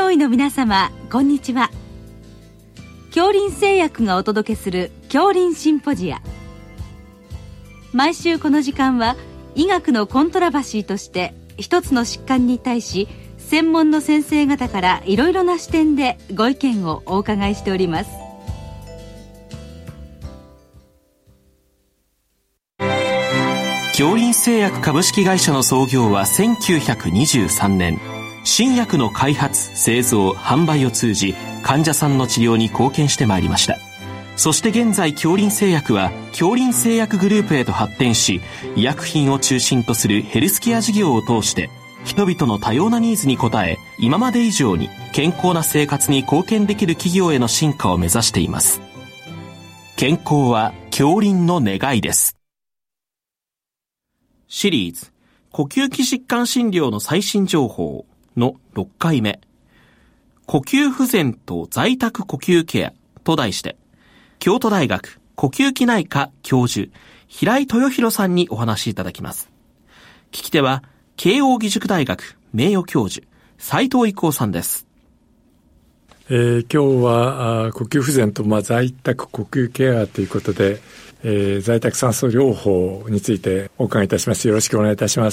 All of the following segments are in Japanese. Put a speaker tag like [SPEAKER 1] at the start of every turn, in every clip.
[SPEAKER 1] 医の皆様、こんにちは。杏林製薬がお届けする杏林シンポジア。毎週この時間は医学のコントラバシーとして一つの疾患に対し専門の先生方からいろいろな視点でご意見をお伺いしております。
[SPEAKER 2] 杏林製薬株式会社の創業は1923年。新薬の開発、製造、販売を通じ患者さんの治療に貢献してまいりました。そして現在、杏林製薬は杏林製薬グループへと発展し、医薬品を中心とするヘルスケア事業を通して人々の多様なニーズに応え、今まで以上に健康な生活に貢献できる企業への進化を目指しています。健康は杏林の願いです。シリーズ呼吸器疾患診療の最新情報の6回目、呼吸不全と在宅呼吸ケアと題して、京都大学呼吸器内科教授平井豊弘さんにお話しいただきます。聞き手は慶應義塾大学名誉教授斉藤郁夫さんです。
[SPEAKER 3] 今日は呼吸不全と在宅呼吸ケアということで、在宅酸素療法についてお伺いいたします。よろしくお願いいたします。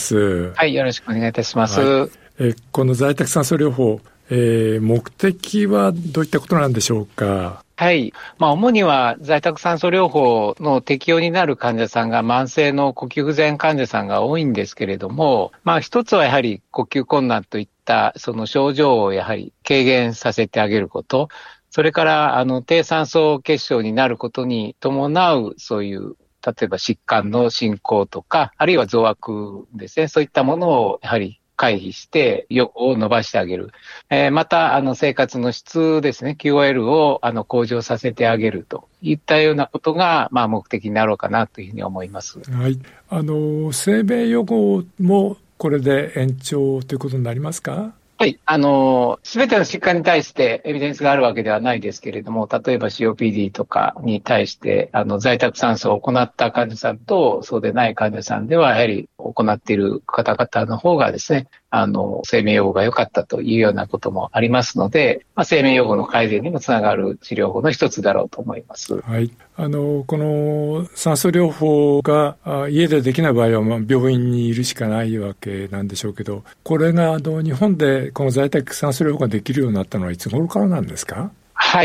[SPEAKER 4] はい、よろしくお願いいたします。
[SPEAKER 3] はい、この在宅酸素療法、目的はどういったことなんでしょうか？
[SPEAKER 4] はい。主には在宅酸素療法の適用になる患者さんが慢性の呼吸不全患者さんが多いんですけれども、一つはやはり呼吸困難といったその症状をやはり軽減させてあげること、それから低酸素血症になることに伴うそういう例えば疾患の進行とか、あるいは増悪ですね、そういったものをやはり回避して予後を伸ばしてあげる。また生活の質ですね、QOL を向上させてあげるといったようなことが目的になろうかなというふうに思います。
[SPEAKER 3] はい。生命予後もこれで延長ということになりますか？
[SPEAKER 4] はい。すべての疾患に対してエビデンスがあるわけではないですけれども、例えば COPD とかに対して、在宅酸素を行った患者さんと、そうでない患者さんでは、やはり行っている方々の方がですね、生命予後が良かったというようなこともありますので、生命予後の改善にもつながる治療法の一つだろうと思います。
[SPEAKER 3] はい。この酸素療法が家でできない場合は、病院にいるしかないわけなんでしょうけど、これが日本でこの在宅酸素療法ができるようになったのはいつ頃からなんですか？
[SPEAKER 4] はい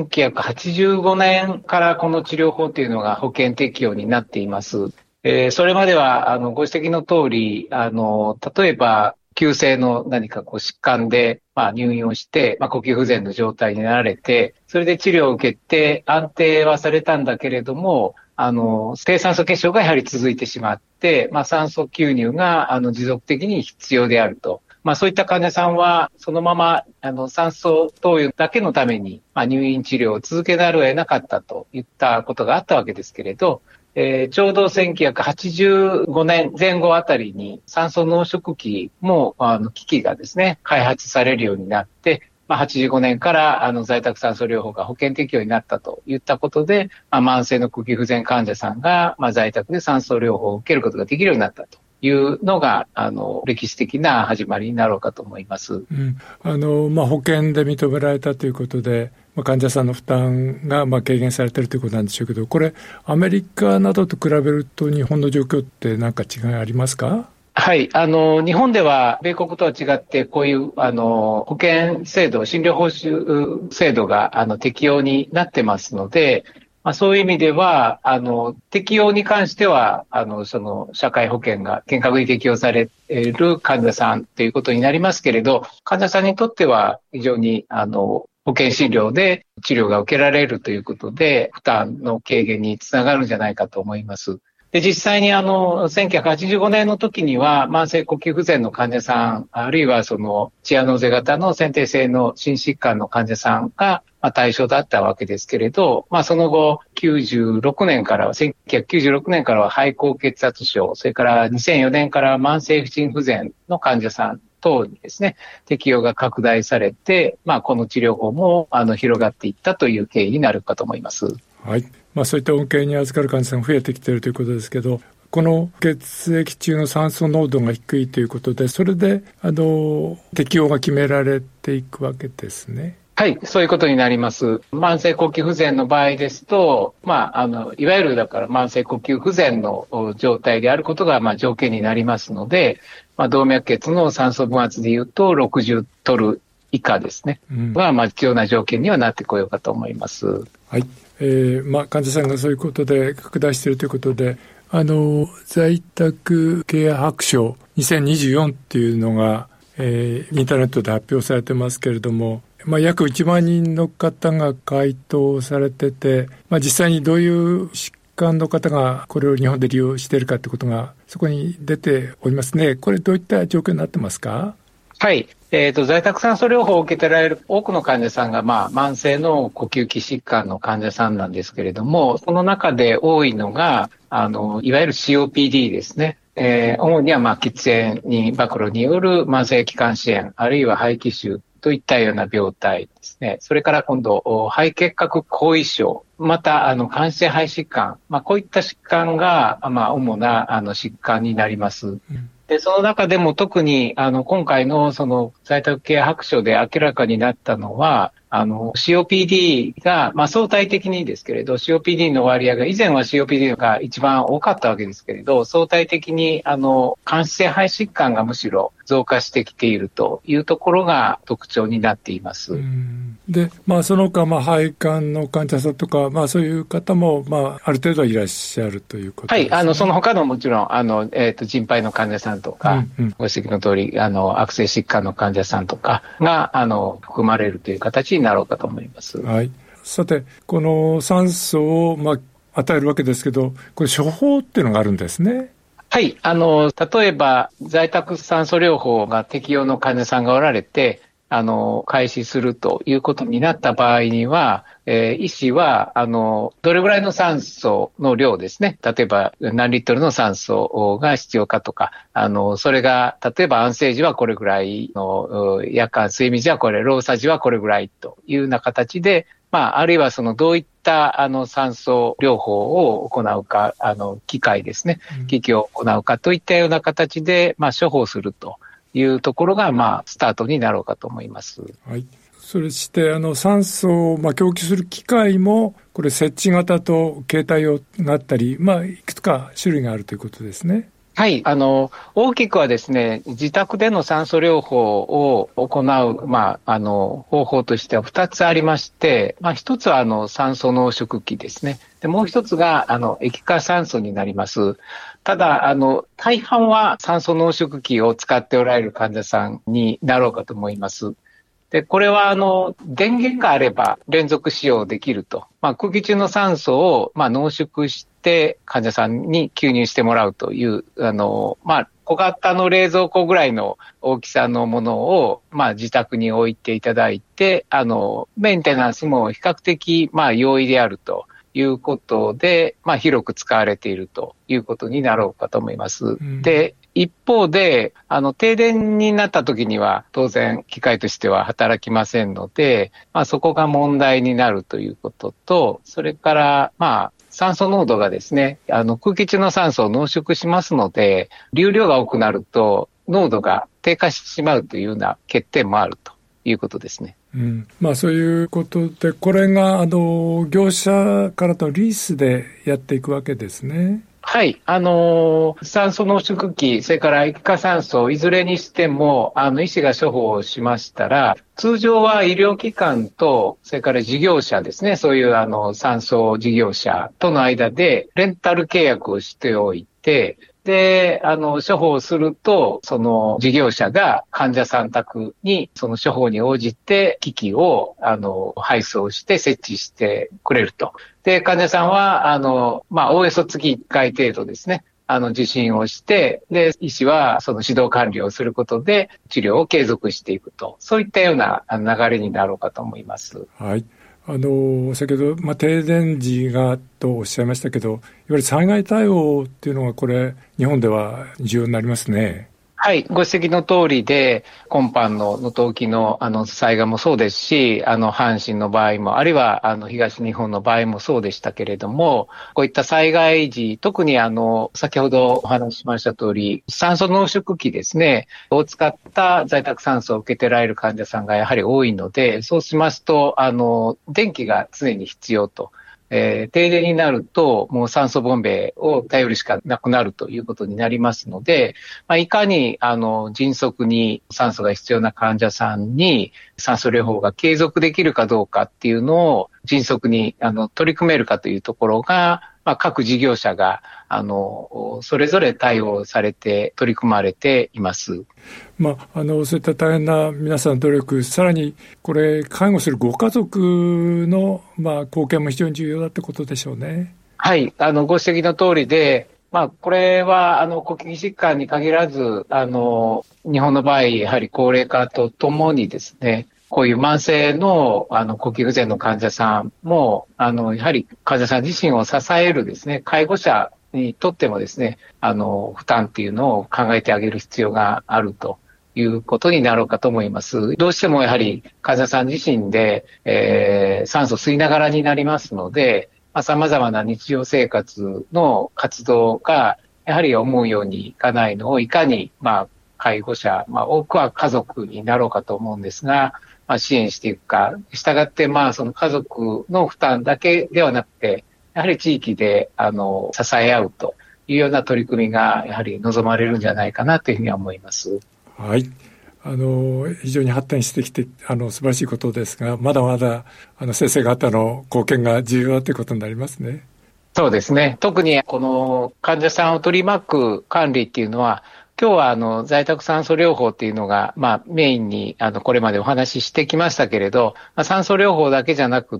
[SPEAKER 4] 。1985年からこの治療法というのが保険適用になっています。それまでは、ご指摘の通り、例えば、急性の何か疾患で、入院をして、呼吸不全の状態になられて、それで治療を受けて安定はされたんだけれども、低酸素血症がやはり続いてしまって、酸素吸入が、持続的に必要であると。そういった患者さんは、そのまま、酸素投与だけのために、入院治療を続けざるを得なかったといったことがあったわけですけれど、ちょうど1985年前後あたりに酸素濃縮器も、機器がですね、開発されるようになって、85年から在宅酸素療法が保険適用になったといったことで、慢性の呼吸不全患者さんが、在宅で酸素療法を受けることができるようになったというのが歴史的な始まりになろうかと思います。
[SPEAKER 3] 保険で認められたということで、患者さんの負担が軽減されているということなんでしょうけど、これアメリカなどと比べると日本の状況って何か違いありますか？
[SPEAKER 4] はい。日本では米国とは違ってこういう保険制度、診療報酬制度が適用になってますので、そういう意味では適用に関してはその社会保険が厳格に適用される患者さんということになりますけれど、患者さんにとっては非常に保険診療で治療が受けられるということで、負担の軽減につながるんじゃないかと思います。で、実際に1985年の時には、慢性呼吸不全の患者さん、あるいはチアノーゼ型の先天性の心疾患の患者さんが対象だったわけですけれど、その後、1996年からは肺高血圧症、それから2004年から慢性不心不全の患者さん等にですね、適用が拡大されて、この治療法も広がっていったという経緯になるかと思います。
[SPEAKER 3] はい。そういった恩恵に預かる患者さんが増えてきているということですけど、 この血液中の酸素濃度が低いということで、それで適用が決められていくわけですね。
[SPEAKER 4] はい、そういうことになります。慢性呼吸不全の場合ですと、いわゆるだから慢性呼吸不全の状態であることが条件になりますので、動脈血の酸素分圧でいうと60トル以下ですね、が必要な条件にはなってこようかと思います。
[SPEAKER 3] はい。患者さんがそういうことで拡大しているということで、在宅ケア白書2024っていうのが、インターネットで発表されてますけれども、約1万人の方が回答されてて、実際にどういう疾患の方がこれを日本で利用しているかということがそこに出ておりますね。これどういった状況になってますか？
[SPEAKER 4] はい。在宅酸素療法を受けてられる多くの患者さんが、慢性の呼吸器疾患の患者さんなんですけれども、その中で多いのが、いわゆる COPD ですね。主には喫煙に暴露による慢性気管支炎、あるいは肺気腫といったような病態ですね。それから今度、肺結核後遺症、また、間質性肺疾患、こういった疾患が、主な、疾患になります。で、その中でも特に、今回のその在宅ケア白書で明らかになったのは、COPD が、相対的にですけれど、COPD の割合が、以前は COPD が一番多かったわけですけれど、相対的に、間質性肺疾患がむしろ増加してきているというところが特徴になっています。
[SPEAKER 3] で、その他、肺管の患者さんとか、そういう方も、ある程度いらっしゃるということですね。
[SPEAKER 4] はい、その他のもちろん、腎肺の患者さんとか、ご指摘の通り、悪性疾患の患者さんとかが、含まれるという形になろうかと思います。
[SPEAKER 3] はい。さて、この酸素を、与えるわけですけど、これ処方っていうのがあるんですね。
[SPEAKER 4] はい。例えば、在宅酸素療法が適用の患者さんがおられて、開始するということになった場合には、医師は、どれぐらいの酸素の量ですね。例えば、何リットルの酸素が必要かとか、それが、例えば安静時はこれぐらいの、夜間睡眠時はこれ、労作時はこれぐらいというような形で、あるいはどういった酸素療法を行うか、機械ですね、機器を行うかといったような形で、処方するというところが、スタートになろうかと思います。
[SPEAKER 3] はい。それして、酸素を、供給する機械も、これ設置型と携帯用があったり、いくつか種類があるということですね。
[SPEAKER 4] はい。大きくはですね、自宅での酸素療法を行う、方法としては2つありまして、1つは酸素濃縮器ですね。で、もう1つが液化酸素になります。ただ、大半は酸素濃縮器を使っておられる患者さんになろうかと思います。で、これは電源があれば連続使用できると。空気中の酸素を濃縮して患者さんに吸入してもらうという、小型の冷蔵庫ぐらいの大きさのものを、自宅に置いていただいて、メンテナンスも比較的、容易であるということで、広く使われているということになろうかと思います。で、一方で、停電になった時には当然機械としては働きませんので、そこが問題になるということと、それから、酸素濃度がですね、空気中の酸素を濃縮しますので、流量が多くなると濃度が低下してしまうというような欠点もあるということですね。
[SPEAKER 3] そういうことで、これが業者からとリースでやっていくわけですね。
[SPEAKER 4] はい。酸素濃縮器、それから液化酸素、いずれにしても、医師が処方をしましたら、通常は医療機関と、それから事業者ですね、そういう酸素事業者との間で、レンタル契約をしておいて、で、処方すると、その事業者が患者さん宅に、その処方に応じて機器を、配送して設置してくれると。で、患者さんは、おおよそ月1回程度ですね、受診をして、で、医師はその指導管理をすることで治療を継続していくと。そういったような流れになろうかと思います。
[SPEAKER 3] はい。先ほど、停電時がとおっしゃいましたけど、いわゆる災害対応っていうのがこれ、日本では重要になりますね。
[SPEAKER 4] はい、ご指摘の通りで、今般の能登沖の災害もそうですし、阪神の場合も、あるいは東日本の場合もそうでしたけれども、こういった災害時、特に先ほどお話ししました通り、酸素濃縮器ですね、を使った在宅酸素を受けてられる患者さんがやはり多いので、そうしますと、電気が常に必要と。停電になると、もう酸素ボンベを頼るしかなくなるということになりますので、いかに、迅速に酸素が必要な患者さんに酸素療法が継続できるかどうかっていうのを迅速に、取り組めるかというところが、各事業者が、それぞれ対応されて取り組まれています。
[SPEAKER 3] そういった大変な皆さんの努力、さらにこれ介護するご家族の、貢献も非常に重要だってことでしょうね。
[SPEAKER 4] はい、ご指摘の通りで、これは呼吸器疾患に限らず、日本の場合、やはり高齢化とともにですね、こういう慢性の呼吸不全の患者さんも、やはり患者さん自身を支えるですね、介護者にとってもですね、負担っていうのを考えてあげる必要があるということになろうかと思います。どうしてもやはり患者さん自身で、酸素吸いながらになりますので、様々な日常生活の活動がやはり思うようにいかないのをいかに、介護者、多くは家族になろうかと思うんですが、支援していくか。したがって、その家族の負担だけではなくて、やはり地域で、支え合うというような取り組みが、やはり望まれるんじゃないかなというふうには思います。
[SPEAKER 3] はい。非常に発展してきて、素晴らしいことですが、まだまだ、先生方の貢献が重要だということになりますね。
[SPEAKER 4] そうですね。特に、この患者さんを取り巻く管理っていうのは、今日は在宅酸素療法っていうのが、メインにこれまでお話ししてきましたけれど、酸素療法だけじゃなくって、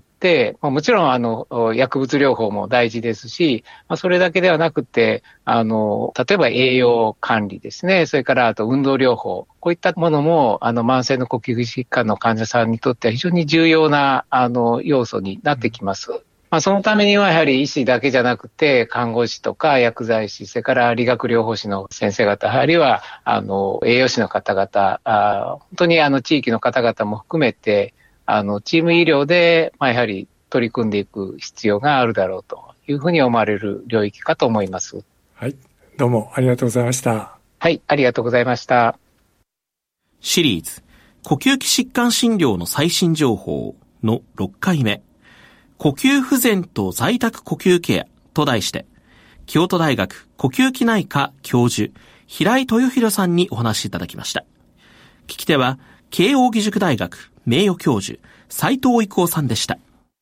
[SPEAKER 4] もちろん薬物療法も大事ですし、それだけではなくて、例えば栄養管理ですね、それからあと運動療法、こういったものも慢性の呼吸器疾患の患者さんにとっては非常に重要な要素になってきます。そのためにはやはり医師だけじゃなくて、看護師とか薬剤師、それから理学療法士の先生方、あるいは栄養士の方々、本当に地域の方々も含めて、チーム医療でやはり取り組んでいく必要があるだろうというふうに思われる領域かと思います。
[SPEAKER 3] はい、どうもありがとうございました。
[SPEAKER 4] はい、ありがとうございました。
[SPEAKER 2] シリーズ呼吸器疾患診療の最新情報の6回目。呼吸不全と在宅呼吸ケアと題して、京都大学呼吸器内科教授、平井豊弘さんにお話しいただきました。聞き手は、慶應義塾大学名誉教授、斉藤郁夫さんでした。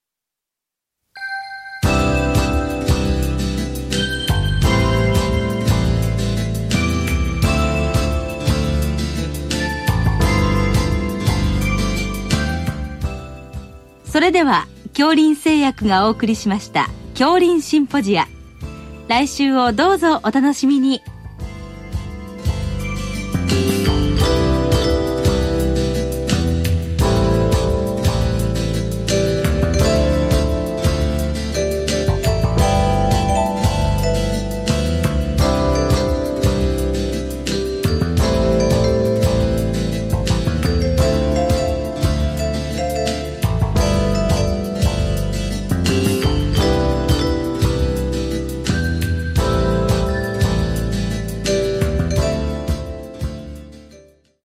[SPEAKER 1] それでは、京林製薬がお送りしました京林シンポジア。来週をどうぞお楽しみに。